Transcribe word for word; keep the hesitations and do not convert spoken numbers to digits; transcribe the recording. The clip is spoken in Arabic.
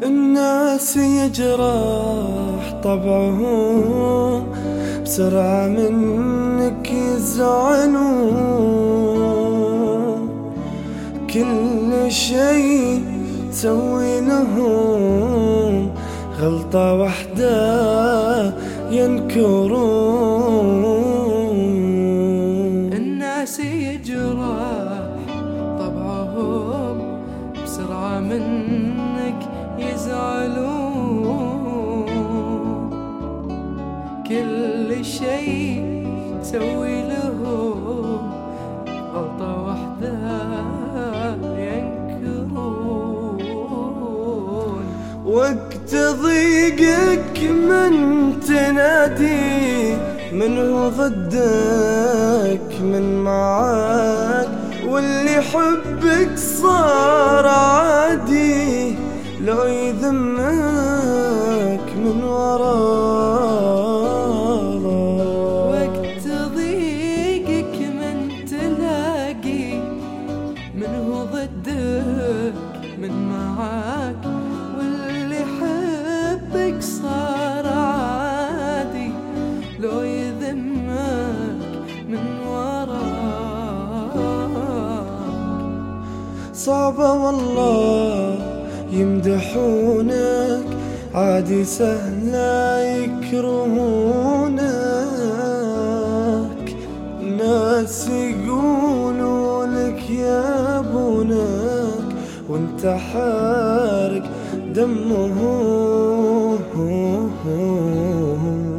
الناس يجرح طبعهم بسرعة منك يزعلون، كل شي تسوي لهم غلطة واحدة ينكرون. الناس يجرح طبعهم بسرعة منك يزعلون، كل شي تسوي لهم غلطة واحدة ينكرون. وقت ضيقك من تنادي من هو ضدك من معاك، واللي يحبك صار عادي لو يذمك من وراك. وقت ضيقك من تلاقي من هو ضدك من معاك، واللي يحبك صار عادي لو يذمك من وراك. صعبة والله يمدحونك عادي سهلة يكرهونك، ناس يقولوا لك يا بونك وانت حارق دمهم.